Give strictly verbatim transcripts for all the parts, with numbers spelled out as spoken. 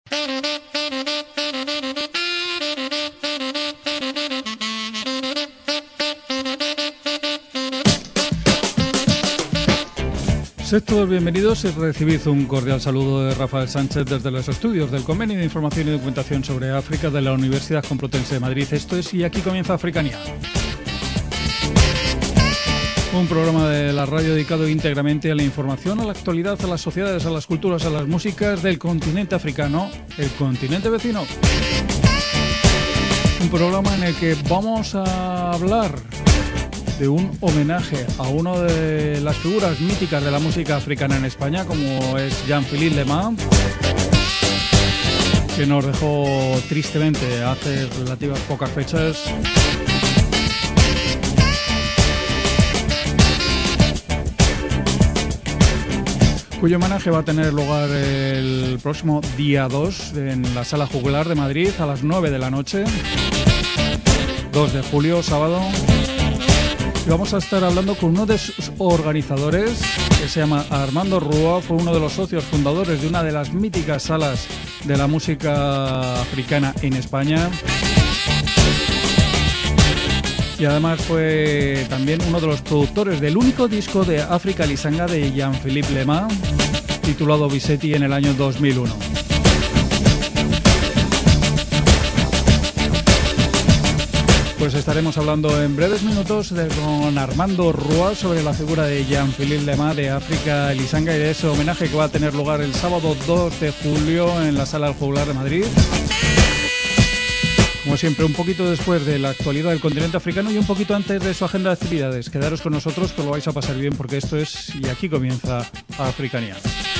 Sed todos bienvenidos y recibid un cordial saludo de Rafael Sánchez desde los estudios del Convenio de Información y Documentación sobre África de la Universidad Complutense de Madrid. Esto es Y aquí comienza Africanía. Un programa de la radio dedicado íntegramente a la información, a la actualidad, a las sociedades, a las culturas, a las músicas del continente africano, el continente vecino. Un programa en el que vamos a hablar de un homenaje a una de las figuras míticas de la música africana en España, como es Jean-Philippe Lemar, que nos dejó tristemente hace relativas pocas fechas. Cuyo homenaje va a tener lugar el próximo día dos en la Sala Juglar de Madrid a las nueve de la noche, dos de julio, sábado. Y vamos a estar hablando con uno de sus organizadores, que se llama Armando Rua. Fue uno de los socios fundadores de una de las míticas salas de la música africana en España. Y además fue también uno de los productores del único disco de Africa Lisanga de Jean-Philippe Lemar, titulado Bisetti, en el año dos mil uno. Pues estaremos hablando en breves minutos de, con Armando Rua sobre la figura de Jean-Philippe Lemar de Africa Lisanga y de ese homenaje que va a tener lugar el sábado dos de julio en la Sala Juglar de Madrid. Como siempre, un poquito después de la actualidad del continente africano y un poquito antes de su agenda de actividades. Quedaros con nosotros, que lo vais a pasar bien, porque esto es Y aquí comienza Africanía.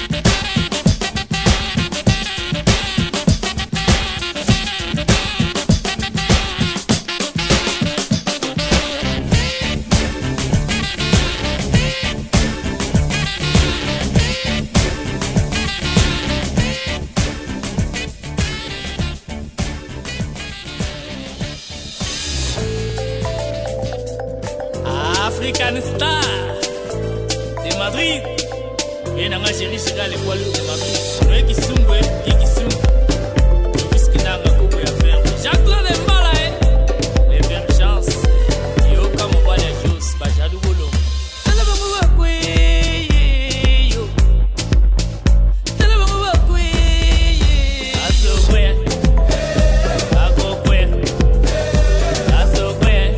African Star de Madrid. Bien a Algérie, c'est là les poilus de Madrid. Nous qui sont ouais, qui sont. Nous qu'est-ce que n'a pas beaucoup à faire. Jacques Lemala, l'émergence. Yo comme on voit les choses, bah j'ai du boulot. Tell them about we yo. Tell them about we. Aso ouais. Ago ouais. Aso ouais.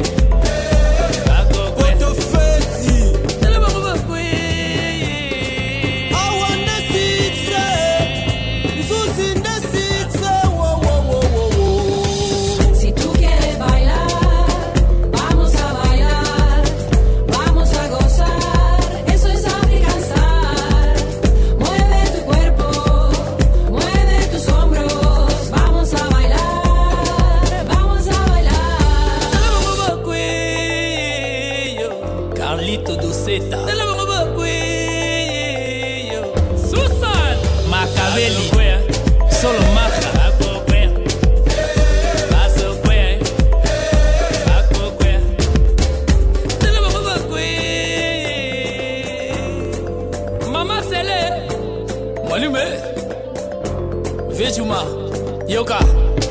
Yoka.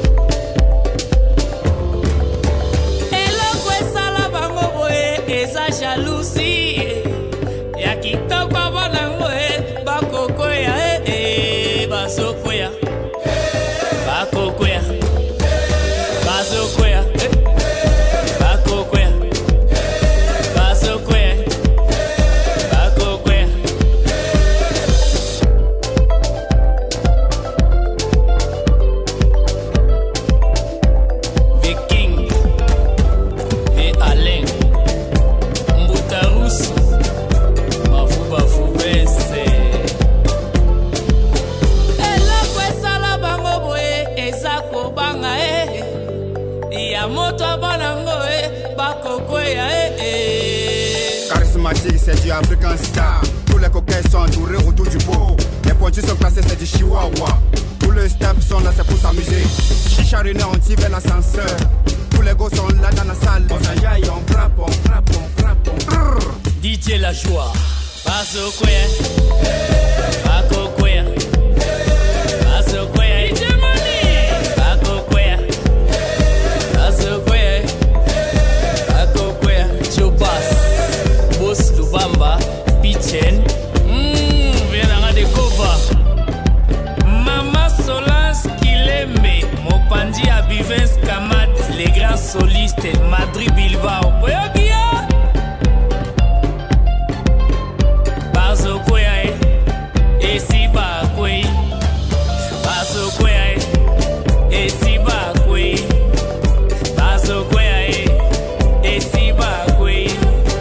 Elo kwesa la bango boe esa jalousie. Ya kito kwa bona boe bako koya eh eh baso koya. Bako koya. Baso koya. Bako koya. Baso koya. Bako koya. Charismatique, c'est du African Star. Tous les coquets sont entourés autour du pot. Les pointus sont classés, c'est du Chihuahua. Tous les steps sont là, c'est pour s'amuser. Chicha réunis, on tire vers l'ascenseur. Tous les gosses sont là dans la salle. On s'ajaille, on frappe, on frappe, on frappe, on frappe. D J La Joie. Paso Queen. Paco Queen. Paso Queen. Pandi Abivens Kamat, les grands solistes, Madrid Bilbao. Boyokia Bazo Kwea, Esiba Kwei, Bazo Kwea, Esiba Kwei, Bazo Kwea, Esiba Kwei.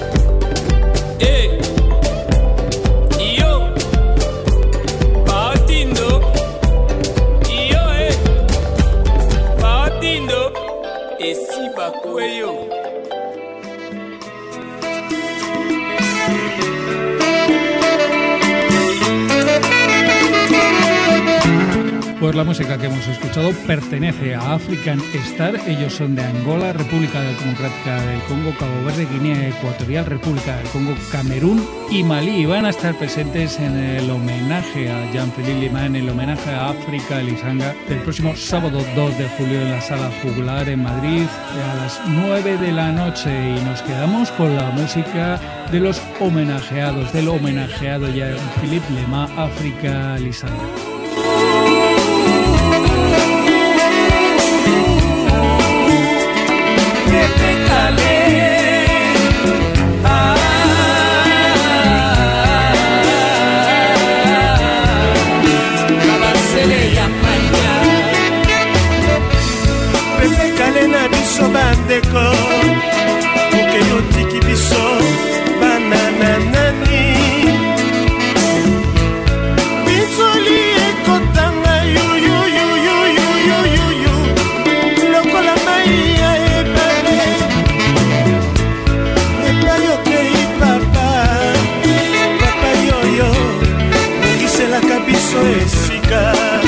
Eh, yo, Baotindo, yo, eh, Baotindo, Esiba Kwei yo. Pues la música que hemos escuchado pertenece a African Star. Ellos son de Angola, República Democrática del Congo, Cabo Verde, Guinea Ecuatorial, República del Congo, Camerún y Malí. Y van a estar presentes en el homenaje a Jean-Philippe Lima, en el homenaje a África Lisanga, del próximo sábado dos de julio en la Sala Juglar en Madrid a las nueve de la noche. Y nos quedamos con la música de los homenajeados, del homenajeado Jean-Philippe Lima, África Lisanga. Bandeko oke yo tiki biso banana nani bitoli ekotanga yu yu yu yu yu yu yu yu lokola mai ya ebale epai okei papa papa yoyo ongiselaka biso esika.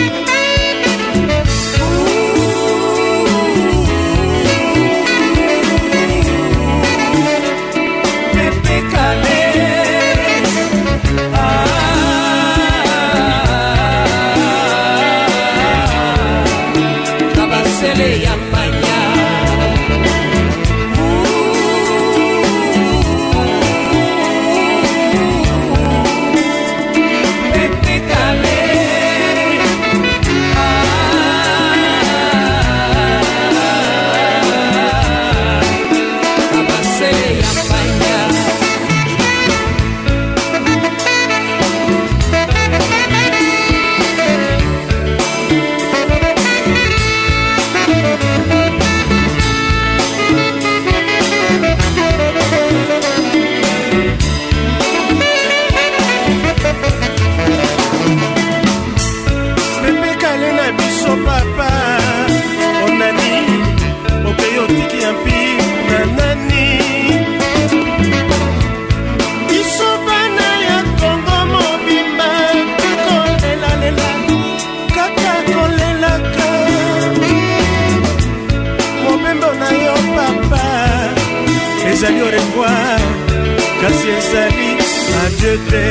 Ezali au revoir, kasi ezali adieu te.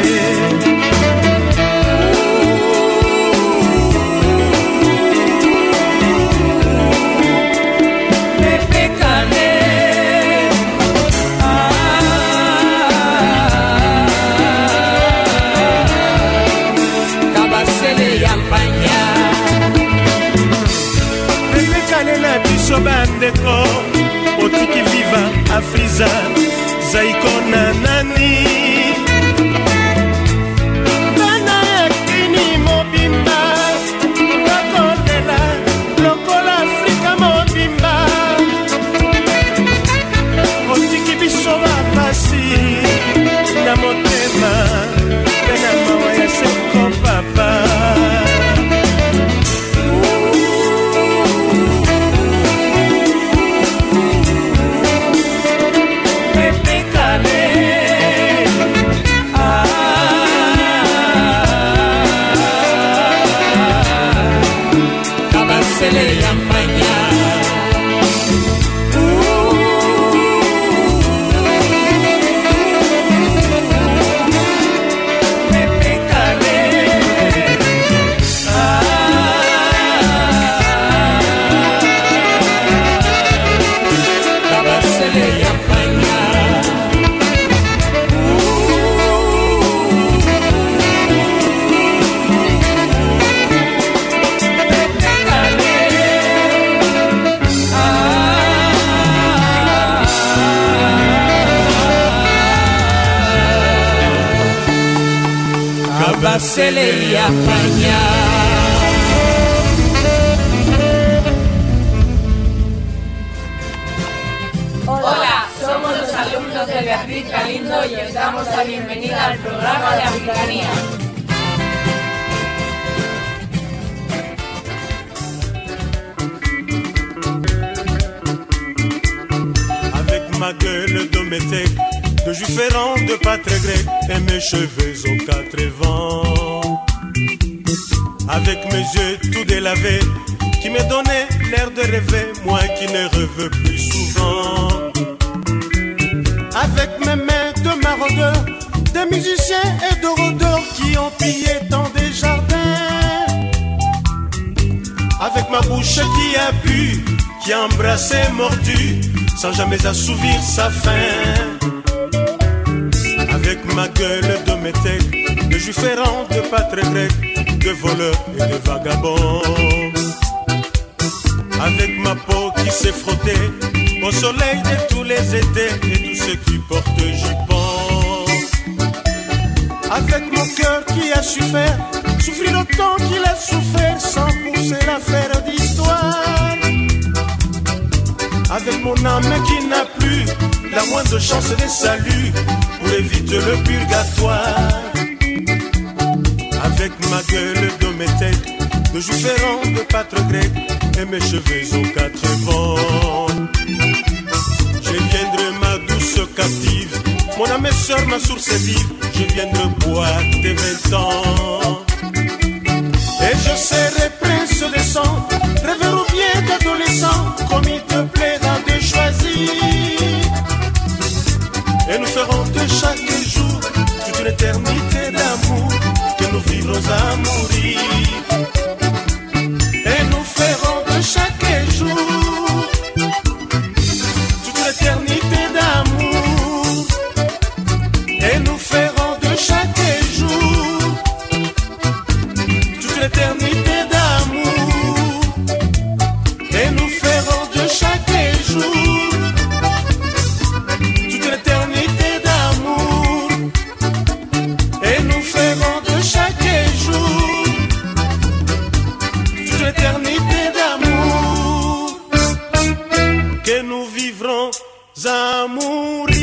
Bandeko otiki viva Afriza zaiko na nani bana yakini mobimba bakolela lokola Afrika mobimba otiki biso bapasi na motema pe na mawa ya seko papa. masele ya panya. Hola, somos los alumnos de Beatriz Galindo y os damos la bienvenida al programa de Africanía. Avec ma gueule de métèque, de jus ferrant, de pâte grec et mes cheveux aux quatre vents. Avec mes yeux tout délavés, qui me donnaient l'air de rêver, moi qui ne rêve plus souvent. Avec mes mains de maraudeurs, des musiciens et de rôdeurs qui ont pillé tant des jardins. Avec ma bouche qui a bu, qui a embrassé, mordu, sans jamais assouvir sa faim. Avec ma gueule de métèque, de jus ferrant, de pâtre grec, de voleurs et de vagabonds. Avec ma peau qui s'est frottée au soleil de tous les étés et tous ceux qui portent jupons. Avec mon cœur qui a su faire souffrir autant qu'il a souffert sans pousser l'affaire d'histoire. Avec mon âme qui n'a plus la moindre chance de salut pour éviter le purgatoire. Avec ma gueule de métèque, de jus ferrant, de pâtre grec et mes cheveux aux quatre vents. Je viendrai ma douce captive, mon âme et sœur, ma source vive. Je viendrai boire tes vingt ans. Et je serai prince des sangs, rêveur ou bien d'adolescent, comme il te plaira de choisir. Et nous ferons de chaque jour toute une éternité d'amour que nous vivrons à mourir. Et nous ferons de chaque jour toute l'éternité d'amour. Et nous ferons de chaque jour toute l'éternité d'amour. Et nous ferons de chaque jour toute l'éternité d'amour. Et nous ferons de chaque jour toute l'éternité d'amour que nous vivrons à mourir.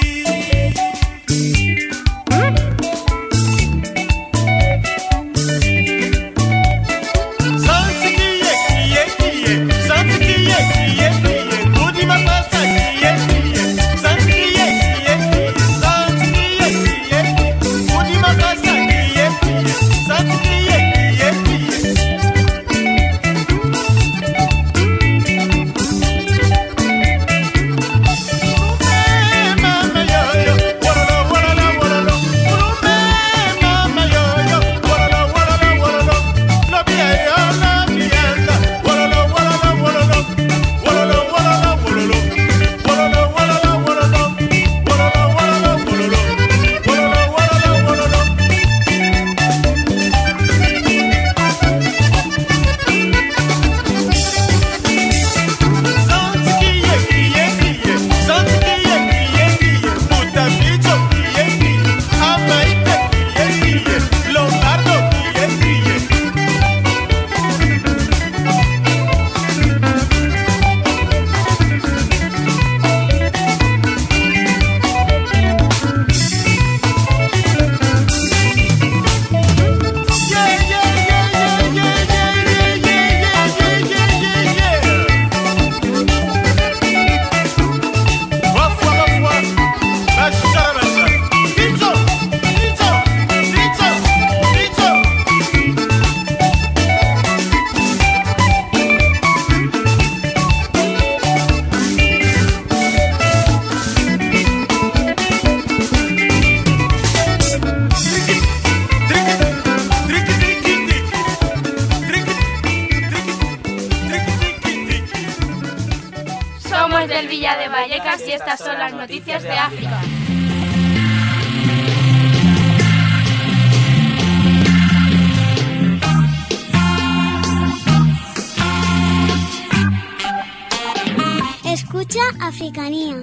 de Vallecas y estas son las noticias de África. Escucha Africanía.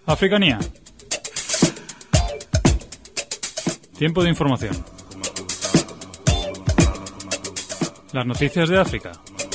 Africanía. Tiempo de información. Las noticias de África.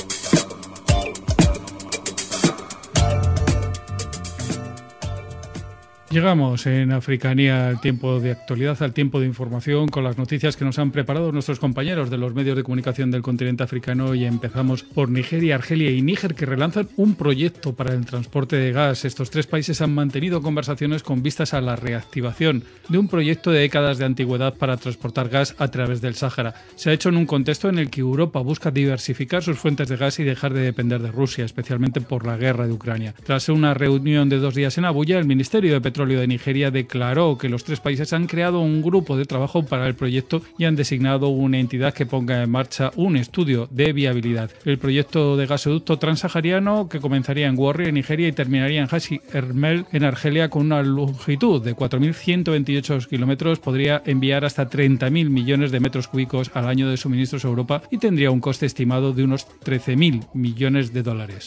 Llegamos en Africanía al tiempo de actualidad, al tiempo de información, con las noticias que nos han preparado nuestros compañeros de los medios de comunicación del continente africano, y empezamos por Nigeria, Argelia y Níger, que relanzan un proyecto para el transporte de gas. Estos tres países han mantenido conversaciones con vistas a la reactivación de un proyecto de décadas de antigüedad para transportar gas a través del Sáhara. Se ha hecho en un contexto en el que Europa busca diversificar sus fuentes de gas y dejar de depender de Rusia, especialmente por la guerra de Ucrania. Tras una reunión de dos días en Abuya, el Ministerio de Petróleo de Nigeria declaró que los tres países han creado un grupo de trabajo para el proyecto y han designado una entidad que ponga en marcha un estudio de viabilidad. El proyecto de gasoducto transsahariano, que comenzaría en Warri, en Nigeria, y terminaría en Hassi Ermel, en Argelia, con una longitud de cuatro mil ciento veintiocho kilómetros, podría enviar hasta treinta mil millones de metros cúbicos al año de suministros a Europa y tendría un coste estimado de unos trece mil millones de dólares.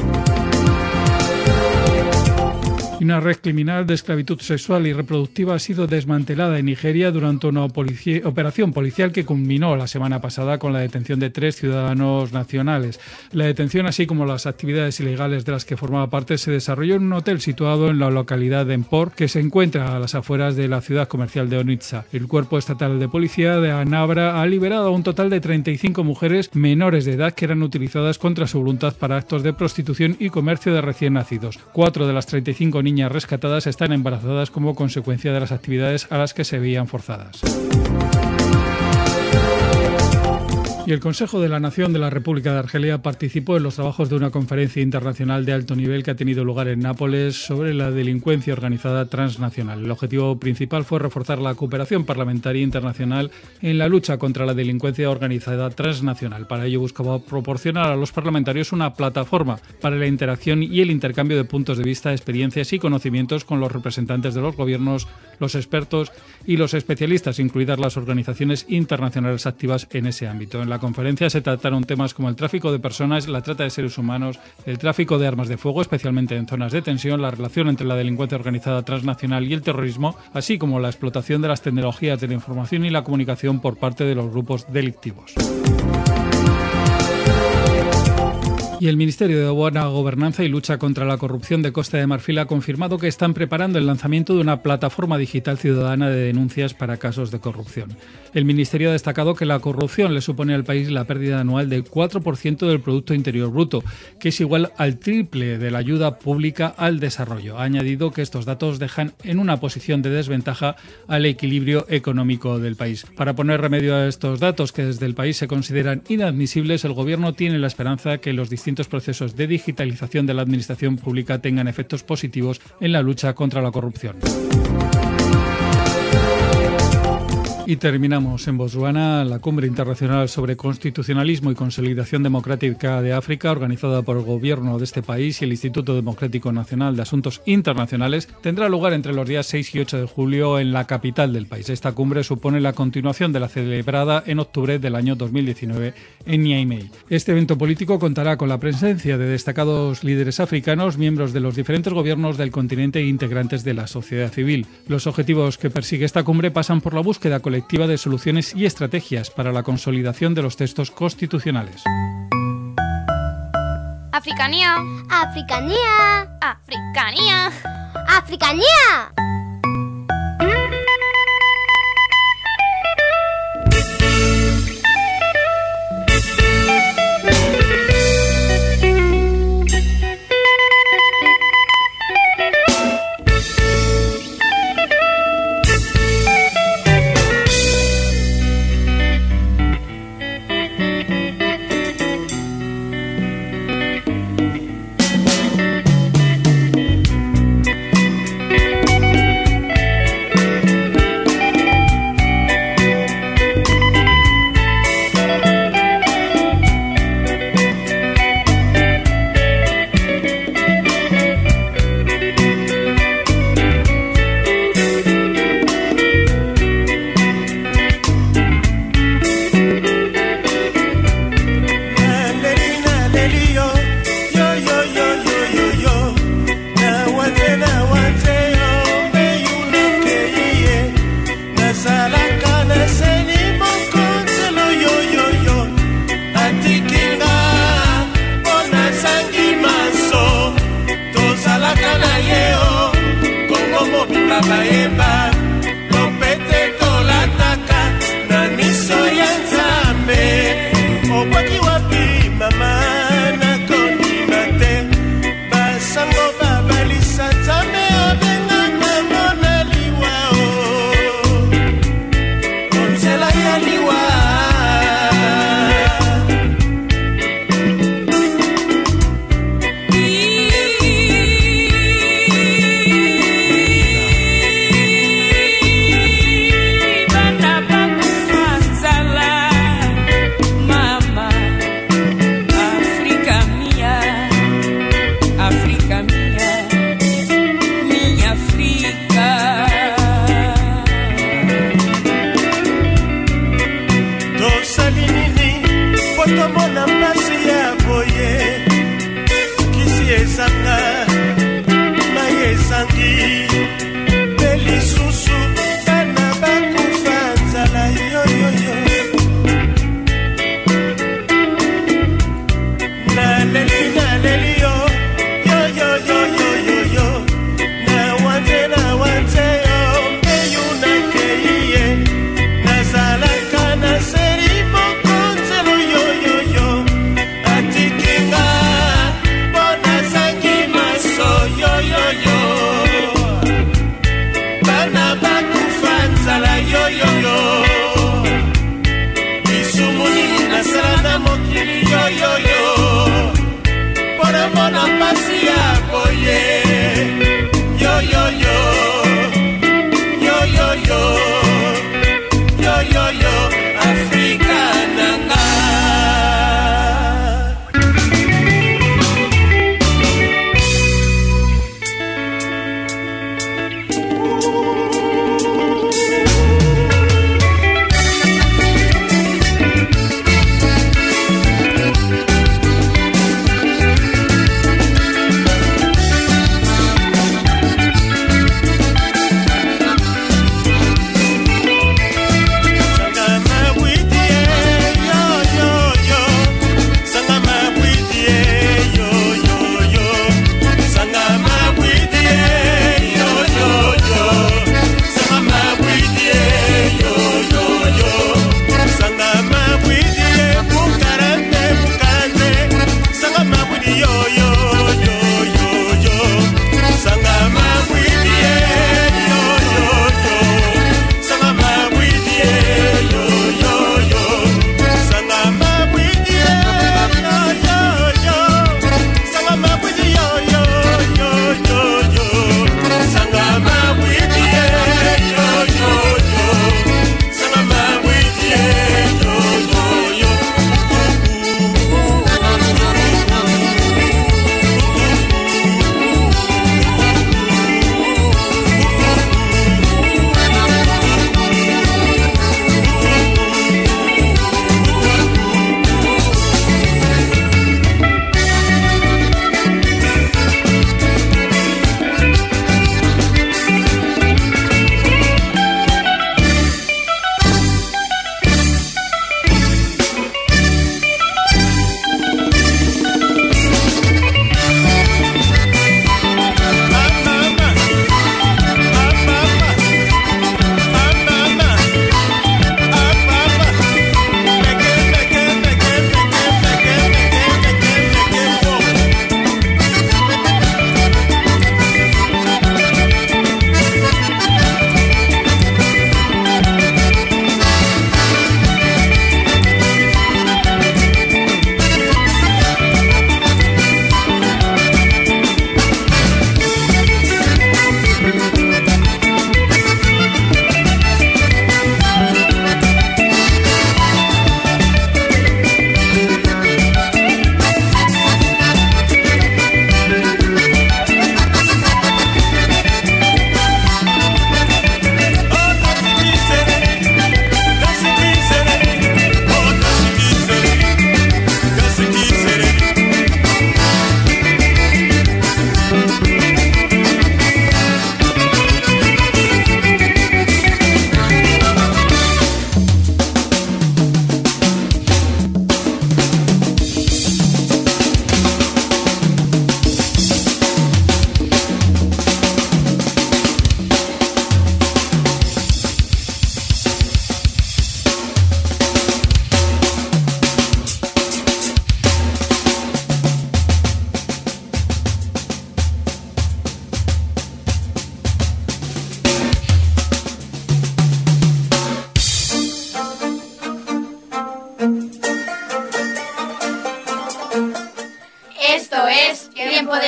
Una red criminal de esclavitud sexual y reproductiva ha sido desmantelada en Nigeria durante una polici- operación policial que culminó la semana pasada con la detención de tres ciudadanos nacionales. La detención, así como las actividades ilegales de las que formaba parte, se desarrolló en un hotel situado en la localidad de Empor, que se encuentra a las afueras de la ciudad comercial de Onitsha. El Cuerpo Estatal de Policía de Anambra ha liberado a un total de treinta y cinco mujeres menores de edad que eran utilizadas contra su voluntad para actos de prostitución y comercio de recién nacidos. Cuatro de las treinta y cinco niñas rescatadas están embarazadas como consecuencia de las actividades a las que se veían forzadas. Y el Consejo de la Nación de la República de Argelia participó en los trabajos de una conferencia internacional de alto nivel que ha tenido lugar en Nápoles sobre la delincuencia organizada transnacional. El objetivo principal fue reforzar la cooperación parlamentaria internacional en la lucha contra la delincuencia organizada transnacional. Para ello buscaba proporcionar a los parlamentarios una plataforma para la interacción y el intercambio de puntos de vista, experiencias y conocimientos con los representantes de los gobiernos, los expertos y los especialistas, incluidas las organizaciones internacionales activas en ese ámbito. En la conferencia se trataron temas como el tráfico de personas, la trata de seres humanos, el tráfico de armas de fuego, especialmente en zonas de tensión, la relación entre la delincuencia organizada transnacional y el terrorismo, así como la explotación de las tecnologías de la información y la comunicación por parte de los grupos delictivos. Y el Ministerio de Buena Gobernanza y Lucha contra la Corrupción de Costa de Marfil ha confirmado que están preparando el lanzamiento de una plataforma digital ciudadana de denuncias para casos de corrupción. El Ministerio ha destacado que la corrupción le supone al país la pérdida anual del cuatro por ciento del Producto Interior Bruto, que es igual al triple de la ayuda pública al desarrollo. Ha añadido que estos datos dejan en una posición de desventaja al equilibrio económico del país. Para poner remedio a estos datos, que desde el país se consideran inadmisibles, el Gobierno tiene la esperanza que los distintos procesos de digitalización de la administración pública tengan efectos positivos en la lucha contra la corrupción. Y terminamos en Botswana. La Cumbre Internacional sobre Constitucionalismo y Consolidación Democrática de África, organizada por el gobierno de este país y el Instituto Democrático Nacional de Asuntos Internacionales, tendrá lugar entre los días seis y ocho de julio en la capital del país. Esta cumbre supone la continuación de la celebrada en octubre del año dos mil diecinueve en Niamey. Este evento político contará con la presencia de destacados líderes africanos, miembros de los diferentes gobiernos del continente e integrantes de la sociedad civil. Los objetivos que persigue esta cumbre pasan por la búsqueda colectiva de soluciones y estrategias para la consolidación de los textos constitucionales. Africanía. Africanía. Africanía. Africanía. ye o Kongo mobimba bayeba Lopete tolataka na miso ya Nzambe Okwaki wapi mama na kondima te Basango babalisa Nzambe obenga mona liwa o Onzela ya liwa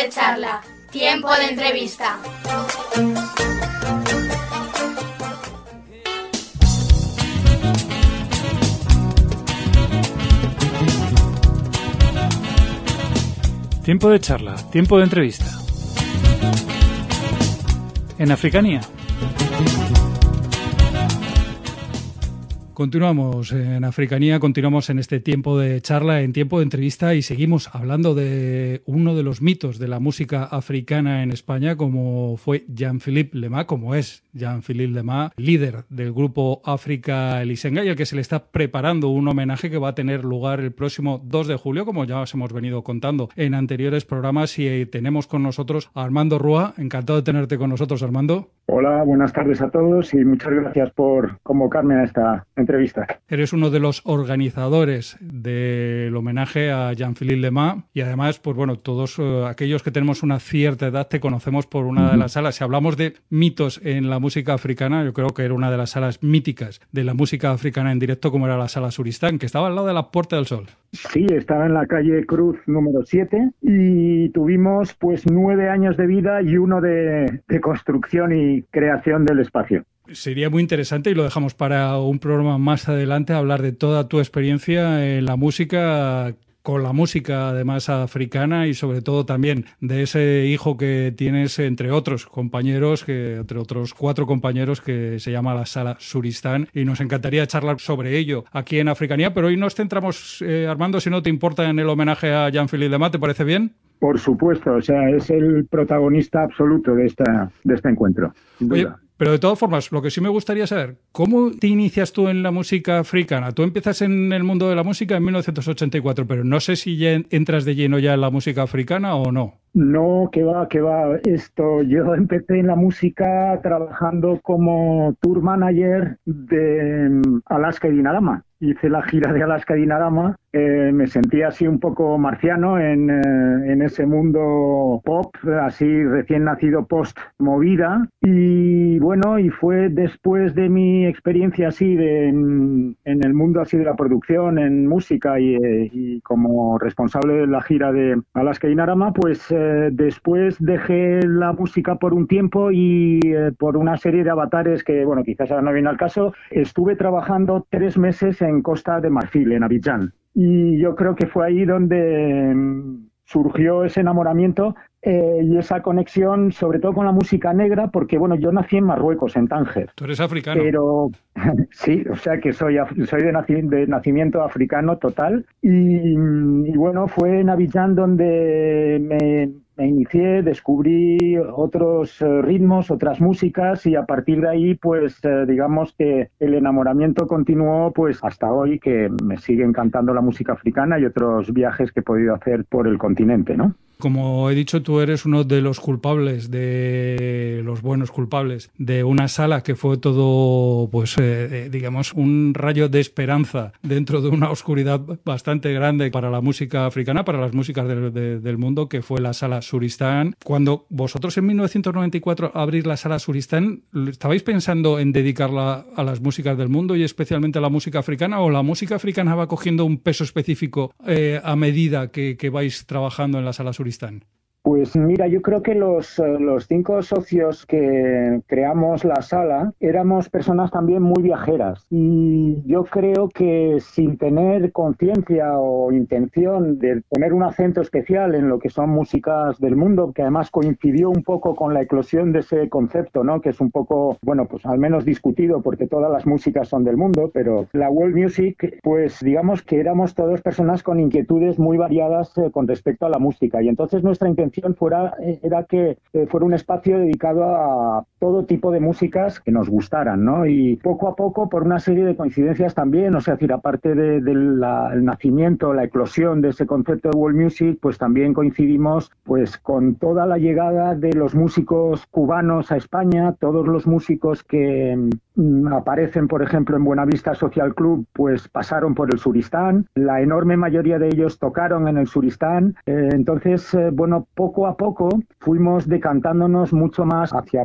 de charla, tiempo de entrevista. Tiempo de charla, tiempo de entrevista. En Africanía. Continuamos en Africanía, continuamos en este tiempo de charla, en tiempo de entrevista y seguimos hablando de uno de los mitos de la música africana en España, como fue Jean-Philippe Lema, como es Jean-Philippe Lema, líder del grupo África Elisenga, y al que se le está preparando un homenaje que va a tener lugar el próximo dos de julio, como ya os hemos venido contando en anteriores programas. Y tenemos con nosotros a Armando Rúa. Encantado de tenerte con nosotros, Armando. Hola, buenas tardes a todos y muchas gracias por convocarme a esta entrevista. Eres uno de los organizadores del homenaje a Jean-Philippe Lema y además, pues bueno, todos uh, aquellos que tenemos una cierta edad te conocemos por una uh-huh. de las salas. Si hablamos de mitos en la música africana, yo creo que era una de las salas míticas de la música africana en directo, como era la Sala Suristán, que estaba al lado de la Puerta del Sol. Sí, estaba en la calle Cruz número siete y tuvimos pues nueve años de vida y uno de, de construcción y creación del espacio. Sería muy interesante, y lo dejamos para un programa más adelante, hablar de toda tu experiencia en la música, con la música además africana, y sobre todo también de ese hijo que tienes, entre otros compañeros, que entre otros cuatro compañeros, que se llama la Sala Suristán, y nos encantaría charlar sobre ello aquí en Africanía. Pero hoy nos centramos, eh, Armando, si no te importa, en el homenaje a Jean-Philippe Lema. ¿Te parece bien? Por supuesto, o sea, es el protagonista absoluto de esta de este encuentro, sin duda. Oye, pero de todas formas, lo que sí me gustaría saber, ¿cómo te inicias tú en la música africana? Tú empiezas en el mundo de la música en mil novecientos ochenta y cuatro, pero no sé si ya entras de lleno ya en la música africana o no. No, que va, que va. Esto, yo empecé en la música trabajando como tour manager de Alaska y Dinarama. Hice la gira de Alaska y Dinarama, eh, me sentía así un poco marciano en, eh, en ese mundo pop, así recién nacido post-movida. Y bueno, y fue después de mi experiencia así de, en, en el mundo así de la producción, en música y, eh, y como responsable de la gira de Alaska y Dinarama, pues eh, después dejé la música por un tiempo y eh, por una serie de avatares que, bueno, quizás ahora no viene al caso, estuve trabajando tres meses en en Costa de Marfil, en Abidjan. Y yo creo que fue ahí donde surgió ese enamoramiento eh, y esa conexión, sobre todo con la música negra, porque bueno, yo nací en Marruecos, en Tánger. Tú eres africano. Pero sí, o sea que soy, soy de, naci de nacimiento africano total. Y, y bueno, fue en Abidjan donde me... me inicié, descubrí otros eh, ritmos, otras músicas, y a partir de ahí, pues eh, digamos que el enamoramiento continuó pues hasta hoy, que me sigue encantando la música africana y otros viajes que he podido hacer por el continente, ¿no? Como he dicho, tú eres uno de los culpables, de los buenos culpables, de una sala que fue todo, pues, eh, digamos, un rayo de esperanza dentro de una oscuridad bastante grande para la música africana, para las músicas de, de, del mundo, que fue la Sala Suristán. Cuando vosotros en mil novecientos noventa y cuatro abrís la Sala Suristán, ¿estabais pensando en dedicarla a las músicas del mundo y especialmente a la música africana, o la música africana va cogiendo un peso específico eh, a medida que, que vais trabajando en la Sala Suristán? Pues mira, yo creo que los, los cinco socios que creamos la sala éramos personas también muy viajeras, y yo creo que sin tener conciencia o intención de poner un acento especial en lo que son músicas del mundo, que además coincidió un poco con la eclosión de ese concepto, ¿no? Que es un poco, bueno, pues al menos discutido, porque todas las músicas son del mundo, pero la world music, pues digamos que éramos todas personas con inquietudes muy variadas eh, con respecto a la música, y entonces nuestra intención fuera era que eh, fuera un espacio dedicado a todo tipo de músicas que nos gustaran, ¿no? Y poco a poco, por una serie de coincidencias también, o sea, decir, aparte del de la, el nacimiento, la eclosión de ese concepto de world music, pues también coincidimos pues con toda la llegada de los músicos cubanos a España, todos los músicos que mm, aparecen, por ejemplo, en Buenavista Social Club, pues pasaron por el Suristán, la enorme mayoría de ellos tocaron en el Suristán, eh, entonces, eh, bueno, poco a poco fuimos decantándonos mucho más hacia pues todo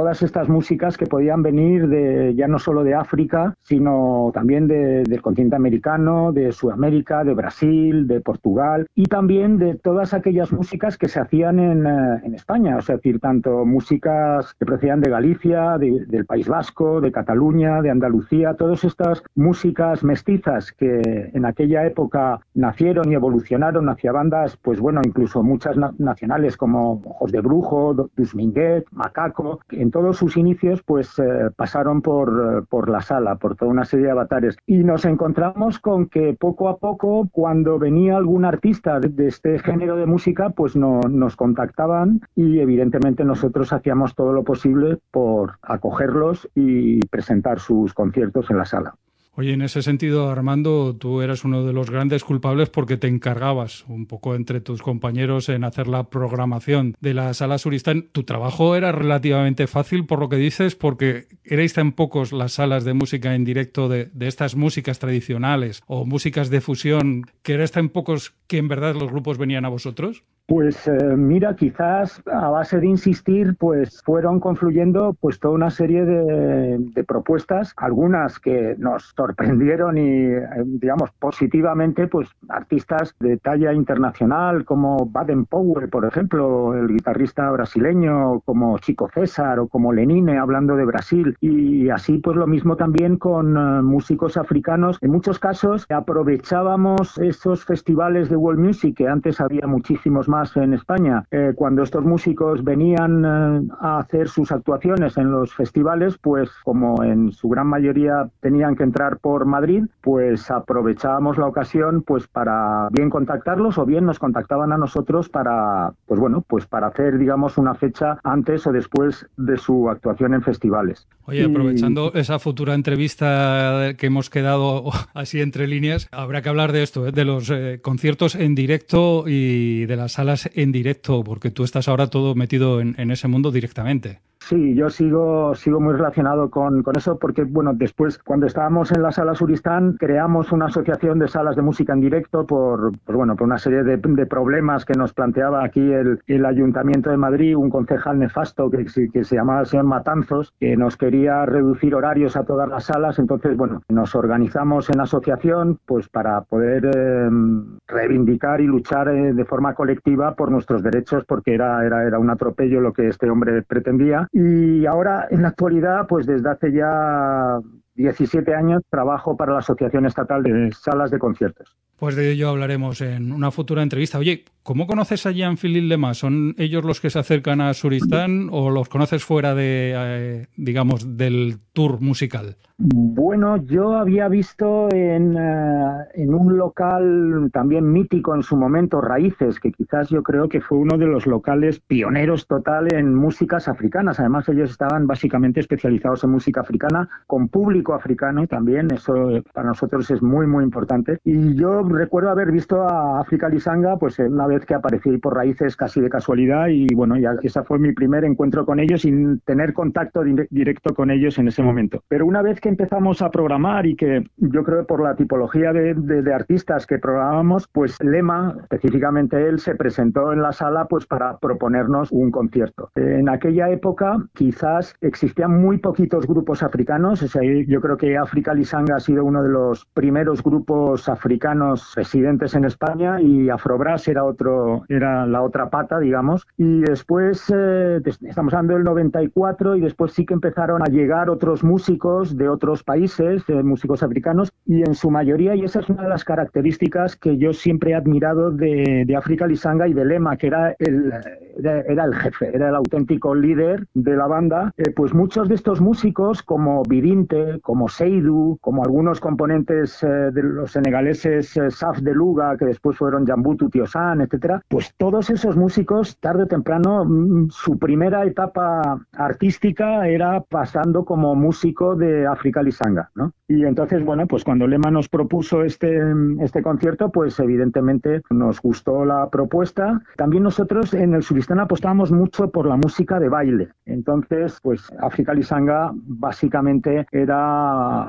todas estas músicas que podían venir de ya no solo de África, sino también de, del continente americano, de Sudamérica, de Brasil, de Portugal, y también de todas aquellas músicas que se hacían en, en España, o sea, es decir, tanto músicas que procedían de Galicia, de, del País Vasco, de Cataluña, de Andalucía, todas estas músicas mestizas que en aquella época nacieron y evolucionaron hacia bandas, pues bueno, incluso muchas na- nacionales como Ojos de Brujo, Dus Minguet, Macaco, que en todos sus inicios pues eh, pasaron por, por la sala, por toda una serie de avatares. Y nos encontramos con que poco a poco, cuando venía algún artista de, de este género de música, pues no, nos contactaban y evidentemente nosotros hacíamos todo lo posible por acogerlos y presentar sus conciertos en la sala. Oye, en ese sentido, Armando, tú eras uno de los grandes culpables porque te encargabas un poco entre tus compañeros en hacer la programación de la Sala Suristán. Tu trabajo era relativamente fácil, por lo que dices, porque erais tan pocos las salas de música en directo de, de estas músicas tradicionales o músicas de fusión, que erais tan pocos que en verdad los grupos venían a vosotros. Pues eh, mira, quizás a base de insistir, pues fueron confluyendo pues toda una serie de, de propuestas, algunas que nos sorprendieron y, eh, digamos, positivamente, pues artistas de talla internacional como Baden Powell, por ejemplo, el guitarrista brasileño, como Chico César o como Lenine, hablando de Brasil, y así pues lo mismo también con uh, músicos africanos. En muchos casos aprovechábamos esos festivales de world music, que antes había muchísimos más más en España. Eh, cuando estos músicos venían eh, a hacer sus actuaciones en los festivales, pues como en su gran mayoría tenían que entrar por Madrid, pues aprovechábamos la ocasión pues para bien contactarlos o bien nos contactaban a nosotros para, pues bueno, pues para hacer, digamos, una fecha antes o después de su actuación en festivales. Oye, aprovechando y... esa futura entrevista que hemos quedado así entre líneas, habrá que hablar de esto, ¿eh? de los eh, conciertos en directo y de las salas en directo, porque tú estás ahora todo metido en, en ese mundo directamente. Sí, yo sigo sigo muy relacionado con, con eso porque, bueno, después cuando estábamos en la Sala Suristán creamos una asociación de salas de música en directo por, pues bueno, por una serie de, de problemas que nos planteaba aquí el, el Ayuntamiento de Madrid, un concejal nefasto que, que se llamaba el señor Matanzos, que nos quería reducir horarios a todas las salas. Entonces, bueno, nos organizamos en asociación pues para poder eh, reivindicar y luchar eh, de forma colectiva por nuestros derechos, porque era, era, era un atropello lo que este hombre pretendía. Y ahora, en la actualidad, pues desde hace ya diecisiete años, trabajo para la Asociación Estatal de Salas de Conciertos. Pues de ello hablaremos en una futura entrevista. Oye, ¿cómo conoces a Jean-Philippe Lema? ¿Son ellos los que se acercan a Suristán o los conoces fuera de, eh, digamos, del tour musical? Bueno, yo había visto en, uh, en un local también mítico en su momento, Raíces, que quizás yo creo que fue uno de los locales pioneros total en músicas africanas. Además, ellos estaban básicamente especializados en música africana, con público africano también. Eso para nosotros es muy, muy importante. Y yo recuerdo haber visto a Africa Lisanga pues una vez que aparecí por Raíces casi de casualidad y bueno, ya ese fue mi primer encuentro con ellos sin tener contacto di- directo con ellos en ese momento. Pero una vez que empezamos a programar y que yo creo que por la tipología de, de, de artistas que programamos, pues Lema, específicamente él, se presentó en la sala pues para proponernos un concierto. En aquella época quizás existían muy poquitos grupos africanos, o sea, yo creo que Africa Lisanga ha sido uno de los primeros grupos africanos residentes en España y Afrobrass era otro, era la otra pata, digamos, y después eh, estamos hablando del noventa y cuatro y después sí que empezaron a llegar otros músicos de otros países, eh, músicos africanos, y en su mayoría, y esa es una de las características que yo siempre he admirado de, de Africa Lisanga y de Lema, que era el, era, era el jefe, era el auténtico líder de la banda, eh, pues muchos de estos músicos como Birinte, como Seydou, como algunos componentes eh, de los senegaleses eh, Saf de Luga, que después fueron Jambutu Tiosan, etcétera, pues todos esos músicos, tarde o temprano, mm, su primera etapa artística era pasando como músico de Africa Lisanga, ¿no? Y entonces, bueno, pues cuando Lema nos propuso este, este concierto, pues evidentemente nos gustó la propuesta. También nosotros en el Suristán apostábamos mucho por la música de baile. Entonces, pues Africa Lisanga básicamente era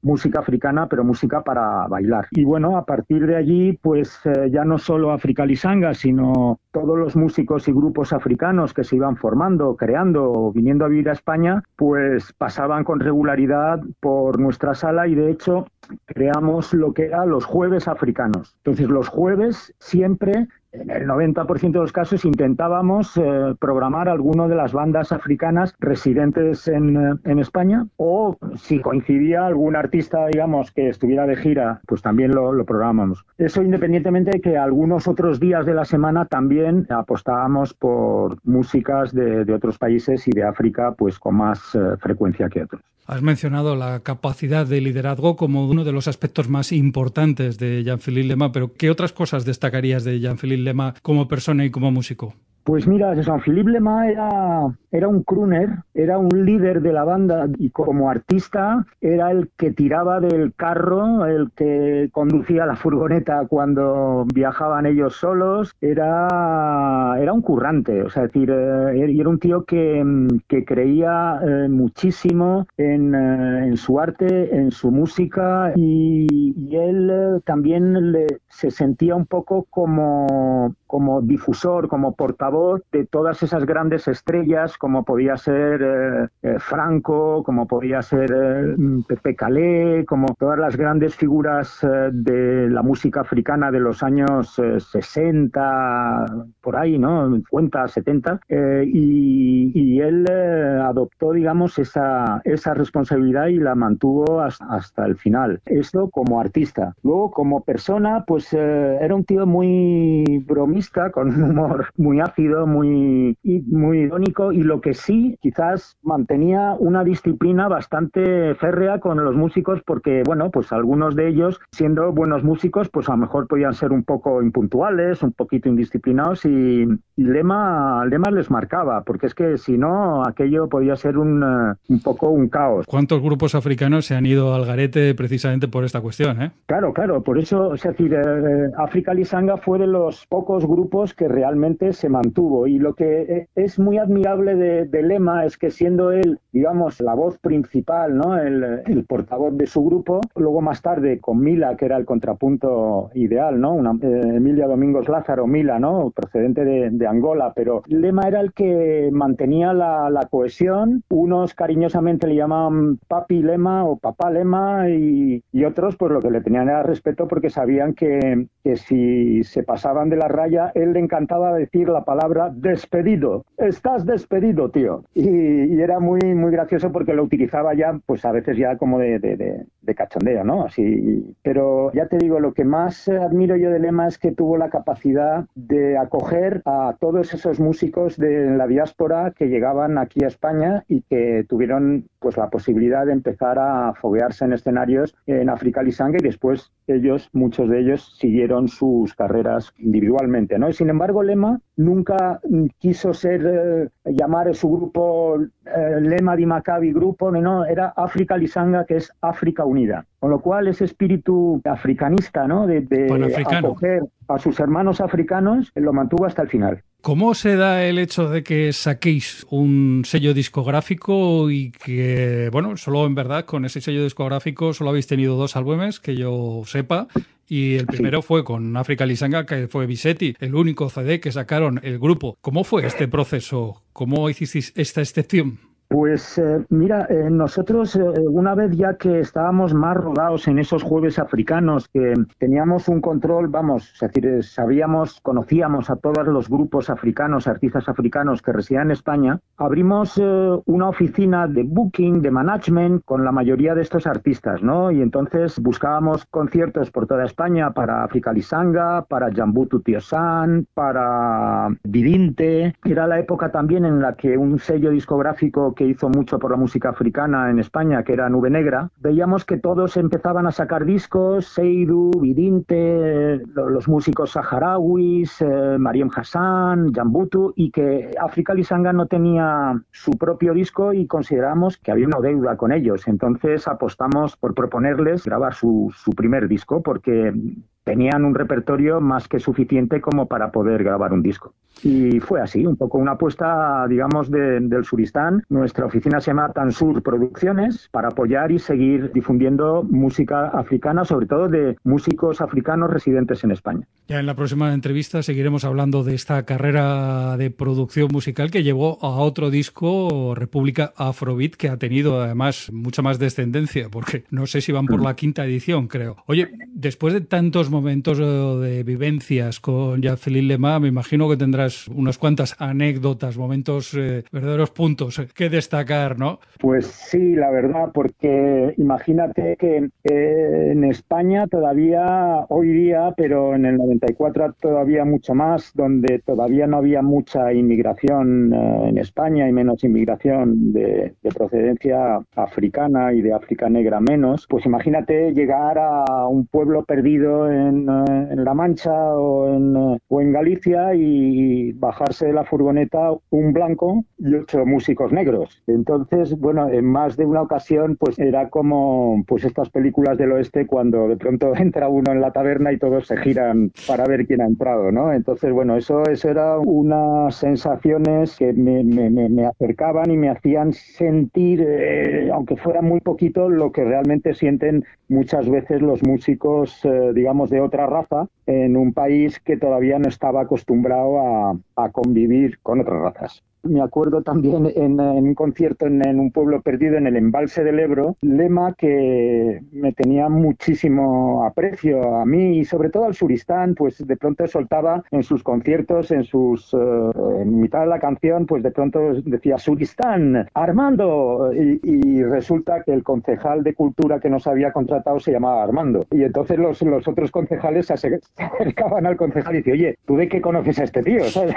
música africana, pero música para bailar. Y bueno, a partir de allí, pues eh, ya no solo Africa Lisanga, sino todos los músicos y grupos africanos que se iban formando, creando o viniendo a vivir a España, pues pasaban con regularidad por nuestra sala y de hecho creamos lo que era los jueves africanos. Entonces los jueves siempre, en el noventa por ciento de los casos, intentábamos eh, programar alguno de las bandas africanas residentes en, eh, en España, o si coincidía algún artista, digamos, que estuviera de gira, pues también lo, lo programábamos. Eso independientemente de que algunos otros días de la semana también apostábamos por músicas de, de otros países y de África, pues con más eh, frecuencia que otros. Has mencionado la capacidad de liderazgo como uno de los aspectos más importantes de Jean-Philippe Lema, pero ¿qué otras cosas destacarías de Jean-Philippe Lema como persona y como músico? Pues mira, Jean-Philippe Lema era, era un crooner, era un líder de la banda y como artista era el que tiraba del carro, el que conducía la furgoneta cuando viajaban ellos solos, era, era un currante, o sea, es decir, eh, era un tío que, que creía eh, muchísimo en, eh, en su arte, en su música y, y él eh, también le, se sentía un poco como, como difusor, como portavoz de todas esas grandes estrellas como podía ser eh, eh, Franco, como podía ser eh, Pepe Calé, como todas las grandes figuras eh, de la música africana de los años eh, sesenta, por ahí, ¿no? cincuenta, setenta, eh, y, y él eh, adoptó, digamos, esa, esa responsabilidad y la mantuvo hasta, hasta el final. Esto como artista. Luego, como persona, pues eh, era un tío muy bromista, con un humor muy ácido, muy, muy irónico, y lo que sí, quizás mantenía una disciplina bastante férrea con los músicos, porque, bueno, pues algunos de ellos, siendo buenos músicos, pues a lo mejor podían ser un poco impuntuales, un poquito indisciplinados, y, y Lema, Lema les marcaba, porque es que si no, aquello podía ser un, uh, un poco un caos. ¿Cuántos grupos africanos se han ido al garete precisamente por esta cuestión, eh? Claro, claro, por eso, es decir, eh, Africa Lisanga fue de los pocos grupos que realmente se mantuvo. Y lo que es muy admirable de, de Lema es que siendo él, digamos, la voz principal, ¿no? el, el portavoz de su grupo, luego más tarde con Mila, que era el contrapunto ideal, ¿no? Una, eh, Emilia Domingos Lázaro, Mila, ¿no? Procedente de, de Angola, pero Lema era el que mantenía la, la cohesión. Unos cariñosamente le llamaban Papi Lema o Papá Lema y, y otros pues lo que le tenían era respeto porque sabían que, que si se pasaban de la raya, él le encantaba decir la palabra despedido. Estás despedido, tío. Y, y era muy muy gracioso porque lo utilizaba ya, pues a veces ya como de, de, de, de cachondeo, ¿no? Así. Pero ya te digo, lo que más admiro yo de Lema es que tuvo la capacidad de acoger a todos esos músicos de la diáspora que llegaban aquí a España y que tuvieron pues la posibilidad de empezar a foguearse en escenarios en Africa Lisanga, y después ellos, muchos de ellos, siguieron sus carreras individualmente, ¿no? Y sin embargo, Lema nunca quiso ser, eh, llamar a su grupo eh, Lema di Maccabi Grupo, no, era Africa Lisanga, que es África Unida. Con lo cual, ese espíritu africanista, ¿no? De, de acoger a sus hermanos africanos, lo mantuvo hasta el final. ¿Cómo se da el hecho de que saquéis un sello discográfico y que, bueno, solo en verdad con ese sello discográfico solo habéis tenido dos álbumes, que yo sepa, y el primero sí. fue con Africa Lisanga, que fue Bisetti, el único C D que sacaron el grupo? ¿Cómo fue este proceso? ¿Cómo hicisteis esta excepción? Pues eh, mira, eh, nosotros eh, una vez ya que estábamos más rodados en esos jueves africanos, que teníamos un control, vamos, es decir, sabíamos, conocíamos a todos los grupos africanos, artistas africanos que residían en España, abrimos eh, una oficina de booking, de management con la mayoría de estos artistas, ¿no? Y entonces buscábamos conciertos por toda España para Africa Lisanga, para Jambutu Tiosan, para Vidinte. Era la época también en la que un sello discográfico que hizo mucho por la música africana en España, que era Nube Negra, veíamos que todos empezaban a sacar discos, Seydou, Vidinte, los músicos saharauis, eh, Mariem Hassan, Jambutu, y que Africa Lisanga no tenía su propio disco y consideramos que había una deuda con ellos. Entonces apostamos por proponerles grabar su, su primer disco, porque tenían un repertorio más que suficiente como para poder grabar un disco. Y fue así, un poco una apuesta, digamos, de, del Suristán. Nuestra oficina se llama Tansur Producciones, para apoyar y seguir difundiendo música africana, sobre todo de músicos africanos residentes en España. Ya en la próxima entrevista seguiremos hablando de esta carrera de producción musical que llevó a otro disco, República Afrobeat, que ha tenido además mucha más descendencia, porque no sé si van por la quinta edición, creo. Oye, después de tantos momentos de vivencias con Jean-Philippe Lema, me imagino que tendrás unas cuantas anécdotas, momentos, eh, verdaderos puntos que destacar, ¿no? Pues sí, la verdad, porque imagínate que eh, en España todavía, hoy día, pero en el noventa y cuatro todavía mucho más, donde todavía no había mucha inmigración eh, en España y menos inmigración de, de procedencia africana y de África negra menos, pues imagínate llegar a un pueblo perdido en, eh, en La Mancha o en, eh, o en Galicia y bajarse de la furgoneta un blanco y ocho músicos negros. Entonces, bueno, en más de una ocasión, pues era como pues estas películas del oeste cuando de pronto entra uno en la taberna y todos se giran para ver quién ha entrado, ¿no? Entonces, bueno, eso, eso era unas sensaciones que me, me, me acercaban y me hacían sentir, eh, aunque fuera muy poquito, lo que realmente sienten muchas veces los músicos, eh, digamos, de otra raza, en un país que todavía no estaba acostumbrado a, a convivir con otras razas. Me acuerdo también en, en un concierto en, en un pueblo perdido en el embalse del Ebro, Lema, que me tenía muchísimo aprecio a mí y sobre todo al Suristán, pues de pronto soltaba en sus conciertos, en sus uh, en mitad de la canción, pues de pronto decía Suristán, Armando, y, y resulta que el concejal de cultura que nos había contratado se llamaba Armando, y entonces los, los otros concejales se acercaban al concejal y decían, oye, ¿tú de qué conoces a este tío? ¿Sabes?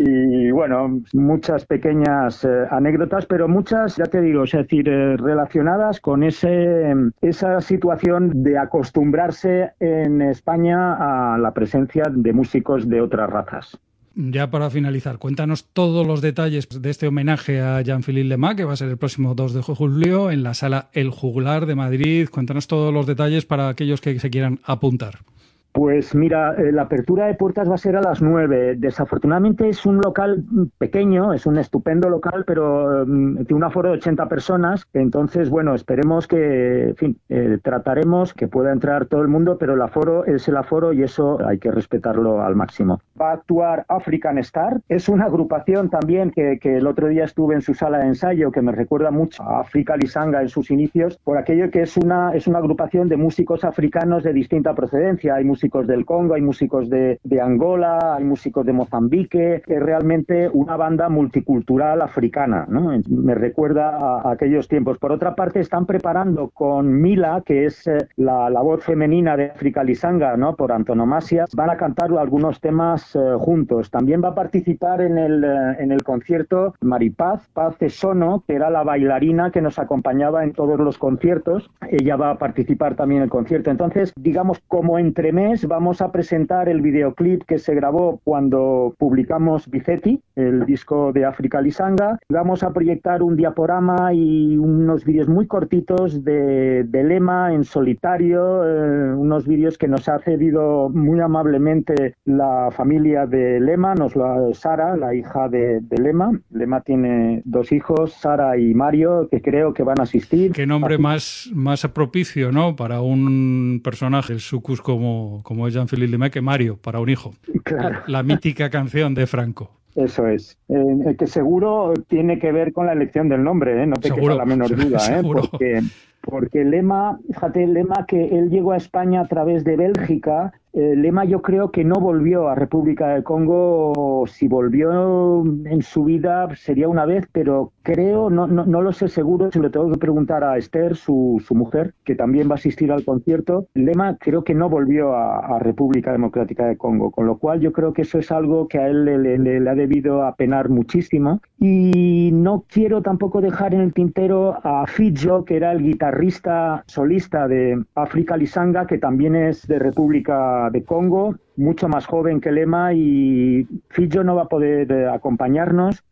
Y bueno, muchas pequeñas eh, anécdotas, pero muchas, ya te digo, es decir, eh, relacionadas con ese esa situación de acostumbrarse en España a la presencia de músicos de otras razas. Ya para finalizar, cuéntanos todos los detalles de este homenaje a Jean-Philippe Lema, que va a ser el próximo dos de julio en la Sala El Juglar de Madrid. Cuéntanos todos los detalles para aquellos que se quieran apuntar. Pues mira, eh, la apertura de puertas va a ser a las nueve. Desafortunadamente es un local pequeño, es un estupendo local, pero um, tiene un aforo de ochenta personas. Entonces, bueno, esperemos que, en fin, eh, trataremos que pueda entrar todo el mundo, pero el aforo es el aforo y eso hay que respetarlo al máximo. Va a actuar African Star. Es una agrupación también que, que el otro día estuve en su sala de ensayo, que me recuerda mucho a Afrika Lisanga en sus inicios, por aquello que es una, es una agrupación de músicos africanos de distinta procedencia. Hay músicos del Congo, hay músicos de, de Angola, hay músicos de Mozambique, es realmente una banda multicultural africana, ¿no? Me recuerda a, a aquellos tiempos. Por otra parte, están preparando con Mila, que es eh, la, la voz femenina de Afrika Lisanga, ¿no? Por antonomasia, van a cantar algunos temas eh, juntos. También va a participar en el, eh, en el concierto Maripaz, Paz Esono, que era la bailarina que nos acompañaba en todos los conciertos. Ella va a participar también en el concierto. Entonces, digamos, como entremés, vamos a presentar el videoclip que se grabó cuando publicamos Bicetti, el disco de Afrika Lisanga. Vamos a proyectar un diaporama y unos vídeos muy cortitos de, de Lema en solitario, eh, unos vídeos que nos ha cedido muy amablemente la familia de Lema, nos lo, Sara, la hija de, de Lema. Lema tiene dos hijos, Sara y Mario, que creo que van a asistir. Qué nombre más, más propicio, ¿no?, para un personaje, el sucus como como es Jean-Philippe Lema, que Mario, para un hijo. Claro. La, la mítica canción de Franco. Eso es. Eh, que seguro tiene que ver con la elección del nombre, ¿eh? No te seguro, queda la menor duda, ¿eh? Seguro. Porque, porque Lema, fíjate, Lema, que él llegó a España a través de Bélgica. Eh, Lema yo creo que no volvió a República del Congo, si volvió en su vida sería una vez, pero creo, no, no, no lo sé seguro, se lo tengo que preguntar a Esther, su, su mujer, que también va a asistir al concierto. Lema creo que no volvió a, a República Democrática del Congo, con lo cual yo creo que eso es algo que a él le, le, le, le ha debido apenar muchísimo. Y no quiero tampoco dejar en el tintero a Fidjo, que era el guitarrista solista de Afrika Lisanga, que también es de República de Congo, mucho más joven que Lema, y Fidjo no va a poder eh, acompañarnos,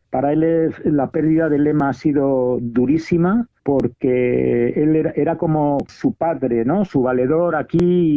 Para él es, la pérdida de Lema ha sido durísima, porque él era, era como su padre, ¿no? Su valedor aquí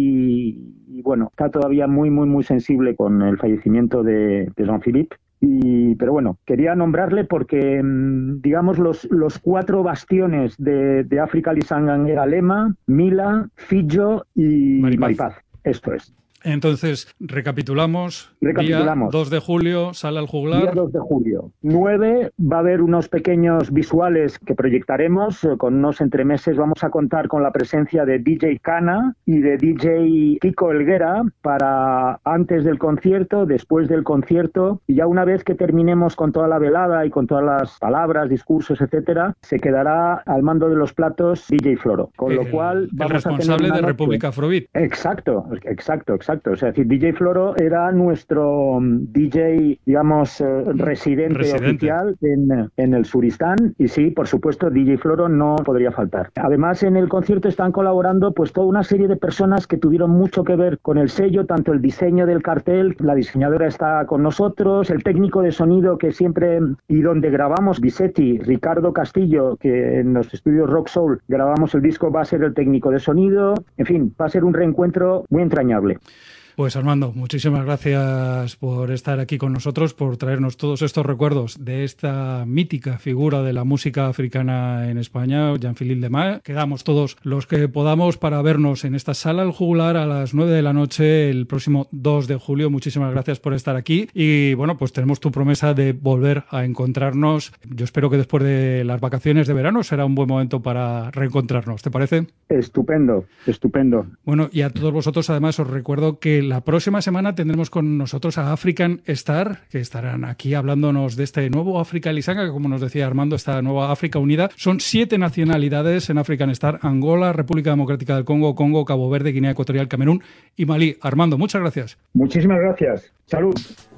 y, y bueno, está todavía muy, muy, muy sensible con el fallecimiento de, de Jean-Philippe. Y, pero bueno, quería nombrarle porque, digamos, los, los cuatro bastiones de, de África Lisangan era Lema, Mila, Fillo y Maripaz. Maripaz. Esto es. Entonces, recapitulamos. Recapitulamos. Día dos de julio, sala al juglar. Día dos de julio. nueve va a haber unos pequeños visuales que proyectaremos. Con unos entremeses vamos a contar con la presencia de D J Cana y de D J Kiko Helguera para antes del concierto, después del concierto. Y ya una vez que terminemos con toda la velada y con todas las palabras, discursos, etcétera, se quedará al mando de los platos D J Floro. Con el, lo cual vamos el responsable a tener una de noche... República Afrobeat. Exacto, exacto, exacto. Exacto, o sea, es decir, D J Floro era nuestro D J, digamos, eh, residente, residente oficial en, en el Suristán, y sí, por supuesto, D J Floro no podría faltar. Además, en el concierto están colaborando pues toda una serie de personas que tuvieron mucho que ver con el sello, tanto el diseño del cartel, la diseñadora está con nosotros, el técnico de sonido que siempre, y donde grabamos, Bisetti, Ricardo Castillo, que en los estudios Rock Soul grabamos el disco, va a ser el técnico de sonido, en fin, va a ser un reencuentro muy entrañable. Pues Armando, muchísimas gracias por estar aquí con nosotros, por traernos todos estos recuerdos de esta mítica figura de la música africana en España, Jean-Philippe Lema. Quedamos todos los que podamos para vernos en esta sala al juglar a las nueve de la noche el próximo dos de julio. Muchísimas gracias por estar aquí y bueno, pues tenemos tu promesa de volver a encontrarnos. Yo espero que después de las vacaciones de verano será un buen momento para reencontrarnos. ¿Te parece? Estupendo, estupendo. Bueno, y a todos vosotros además os recuerdo que la próxima semana tendremos con nosotros a African Star, que estarán aquí hablándonos de este nuevo África Lisanga, que como nos decía Armando, esta nueva África unida. Son siete nacionalidades en African Star: Angola, República Democrática del Congo, Congo, Cabo Verde, Guinea Ecuatorial, Camerún y Malí. Armando, muchas gracias. Muchísimas gracias. Salud.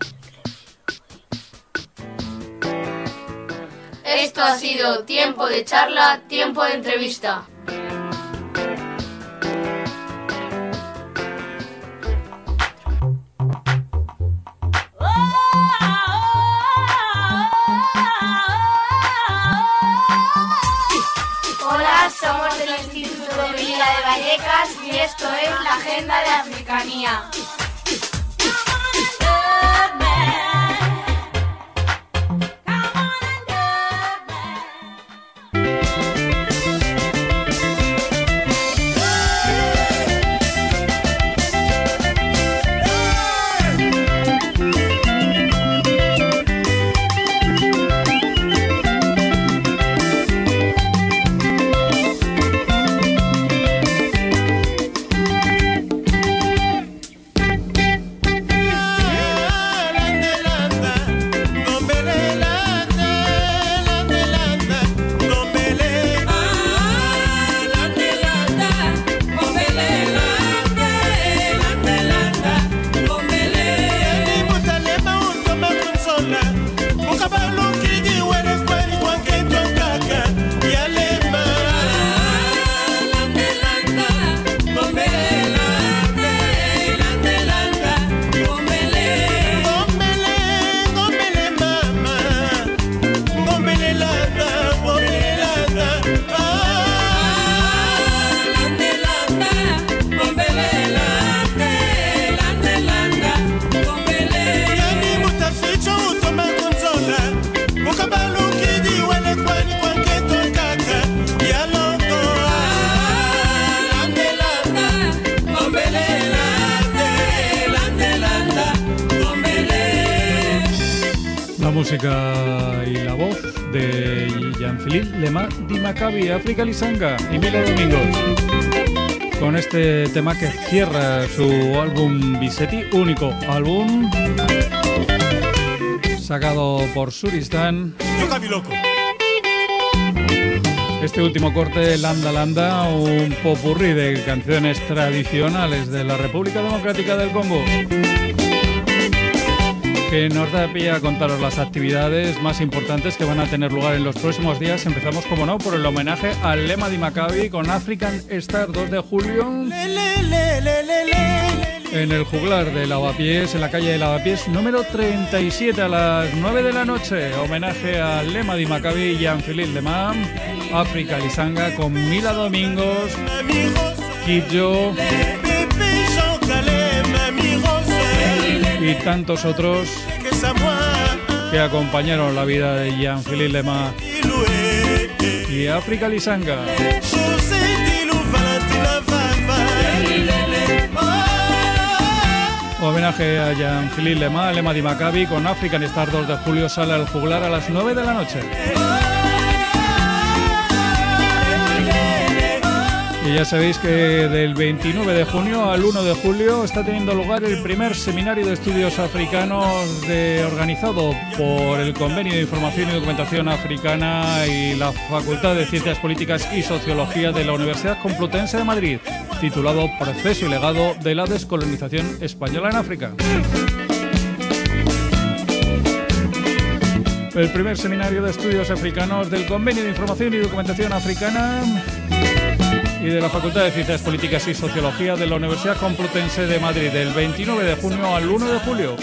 Esto ha sido Tiempo de Charla, Tiempo de Entrevista. Somos del Instituto de Villa de Vallecas y esto es la Agenda de Africanía. Música y la voz de Jean-Philippe Lema Di Maccabi, África Lisanga y Mila Domingos, con este tema que cierra su álbum Bisetti, único álbum sacado por Suristán. Este último corte, Landa Landa, un popurrí de canciones tradicionales de la República Democrática del Congo, que nos da pie a contaros las actividades más importantes que van a tener lugar en los próximos días. Empezamos, como no, por el homenaje al Lema Di Maccabi con African Star, dos de julio. en el juglar de Lavapiés, en la calle de Lavapiés, número treinta y siete, a las nueve de la noche. Homenaje a Lema Di Maccabi y Jean-Philippe Lemam, África Lisanga con Mila Domingos, Kid Joe y tantos otros que acompañaron la vida de Jean-Philippe Lemam y África Lisanga. Homenaje a Jean-Philippe Lemam, Lema Di Maccabi con African Star, dos de julio, sala El Juglar a las nueve de la noche. Y ya sabéis que del veintinueve de junio al uno de julio está teniendo lugar el primer seminario de estudios africanos de, organizado por el Convenio de Información y Documentación Africana y la Facultad de Ciencias Políticas y Sociología de la Universidad Complutense de Madrid, titulado Proceso y legado de la descolonización española en África. El primer seminario de estudios africanos del Convenio de Información y Documentación Africana y de la Facultad de Ciencias Políticas y Sociología de la Universidad Complutense de Madrid, del veintinueve de junio al uno de julio,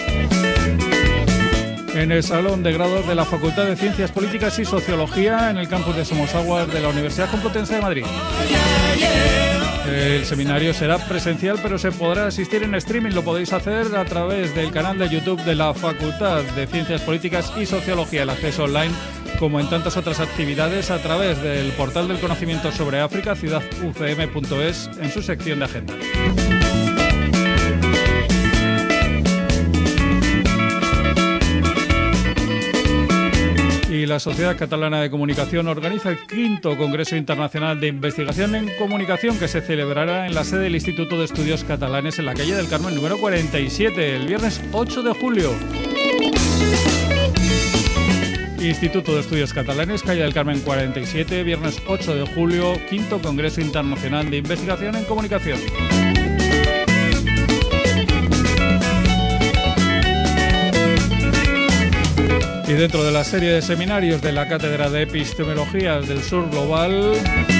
en el Salón de Grados de la Facultad de Ciencias Políticas y Sociología en el campus de Somosaguas de la Universidad Complutense de Madrid. El seminario será presencial, pero se podrá asistir en streaming. Lo podéis hacer a través del canal de YouTube de la Facultad de Ciencias Políticas y Sociología. El acceso online, como en tantas otras actividades, a través del portal del conocimiento sobre África, ciudad u c m punto es, en su sección de agenda. Y la Sociedad Catalana de Comunicación organiza el quinto Congreso Internacional de Investigación en Comunicación, que se celebrará en la sede del Instituto de Estudios Catalanes en la calle del Carmen número cuarenta y siete, el viernes ocho de julio. Instituto de Estudios Catalanes, calle del Carmen cuarenta y siete, viernes ocho de julio, quinto Congreso Internacional de Investigación en Comunicación. Y dentro de la serie de seminarios de la Cátedra de Epistemologías del Sur Global,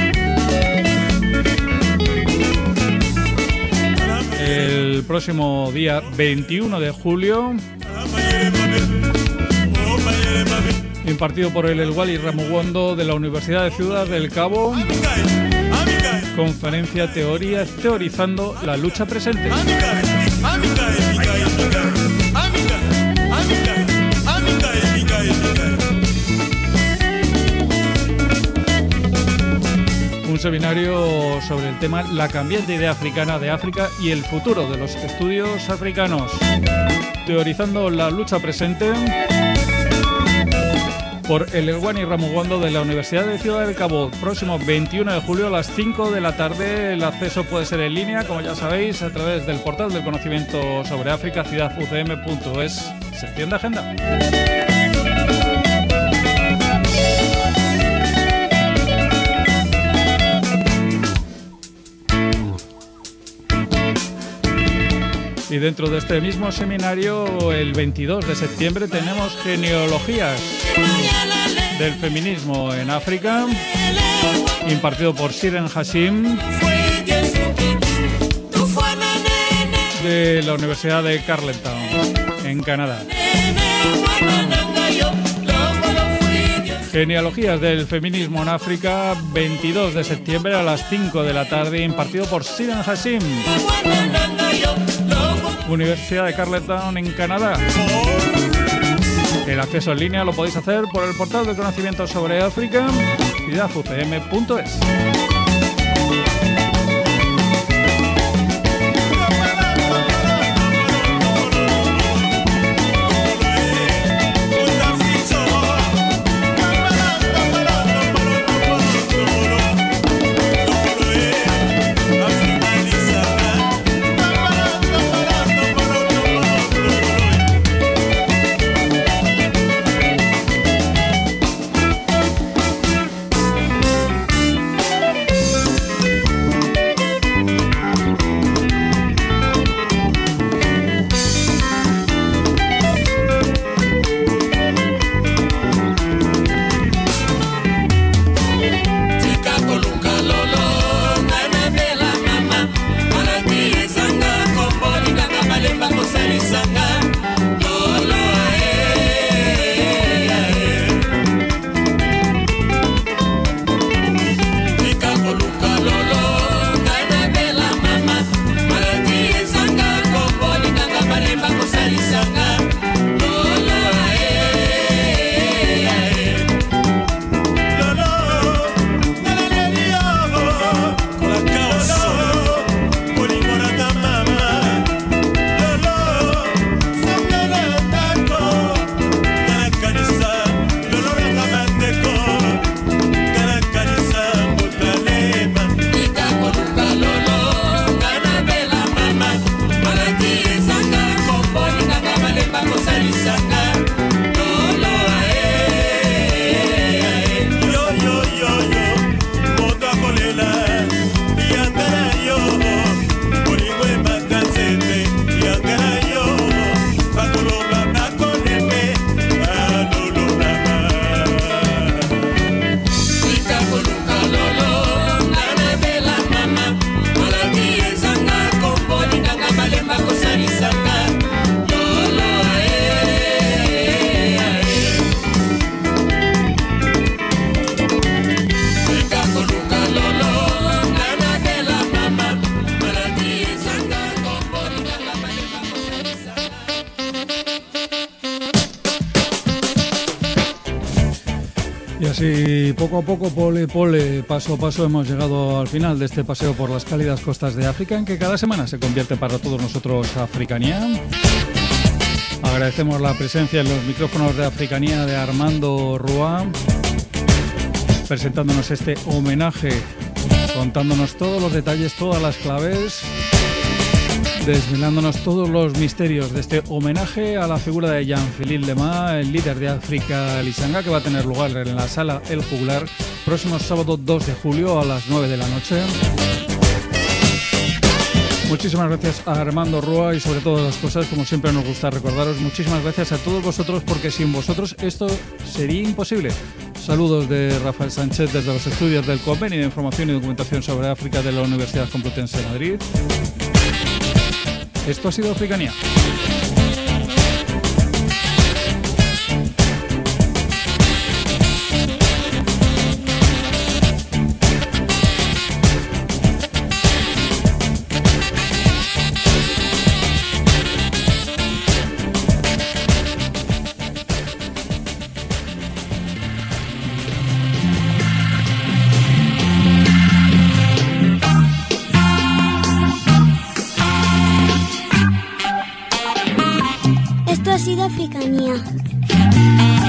el próximo día veintiuno de julio, impartido por el El Wally Ramugondo de la Universidad de Ciudad del Cabo, conferencia Teoría Teorizando la Lucha Presente. Un seminario sobre el tema La cambiante idea africana de África y el futuro de los estudios africanos, teorizando la lucha presente, por el Elwani Ramugondo de la Universidad de Ciudad del Cabo. Próximo veintiuno de julio a las cinco de la tarde. El acceso puede ser en línea, como ya sabéis, a través del portal del conocimiento sobre África, ciudad u c m punto es, sección de agenda. Y dentro de este mismo seminario, el veintidós de septiembre, tenemos Genealogías del Feminismo en África, impartido por Siren Hashim, de la Universidad de Carleton, en Canadá. Genealogías del Feminismo en África, veintidós de septiembre a las cinco de la tarde, impartido por Siren Hashim, Universidad de Carleton, en Canadá. El acceso en línea lo podéis hacer por el portal de conocimiento sobre África, ciudad u c m punto es. Poco a poco, pole, pole, paso a paso hemos llegado al final de este paseo por las cálidas costas de África, en que cada semana se convierte para todos nosotros Africanía. Agradecemos la presencia en los micrófonos de Africanía de Armando Rúa, presentándonos este homenaje, contándonos todos los detalles, todas las claves, desvelándonos todos los misterios de este homenaje a la figura de Jean-Philippe Lema, el líder de África Lisanga, que va a tener lugar en la Sala El Juglar próximo sábado dos de julio a las nueve de la noche. Muchísimas gracias a Armando Rúa y sobre todas las cosas, como siempre nos gusta recordaros, muchísimas gracias a todos vosotros, porque sin vosotros esto sería imposible. Saludos de Rafael Sánchez desde los estudios del Convenio de Información y Documentación sobre África de la Universidad Complutense de Madrid. Esto ha sido Africanía. Esto ha sido Africanía.